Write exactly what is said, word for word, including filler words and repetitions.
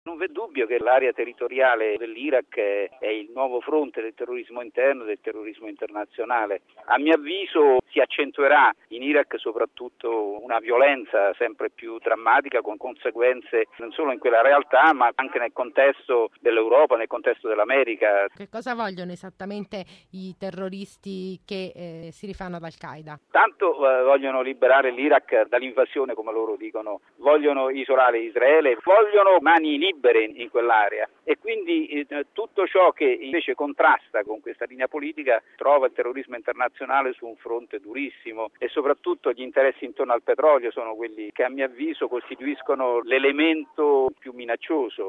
Non v'è dubbio che l'area territoriale dell'Iraq è il nuovo fronte del terrorismo interno e del terrorismo internazionale. A mio avviso si accentuerà in Iraq soprattutto una violenza sempre più drammatica, con conseguenze non solo in quella realtà ma anche nel contesto dell'Europa, nel contesto dell'America. Che cosa vogliono esattamente i terroristi che eh, si rifanno ad Al-Qaeda? Tanto eh, vogliono liberare l'Iraq dall'invasione, come loro dicono, vogliono isolare Israele, vogliono mani libere in, in quell'area e quindi eh, tutto ciò che invece contrasta con questa linea politica trova il terrorismo internazionale su un fronte durissimo e soprattutto gli interessi intorno al petrolio sono quelli che a mio avviso costituiscono l'elemento più minaccioso.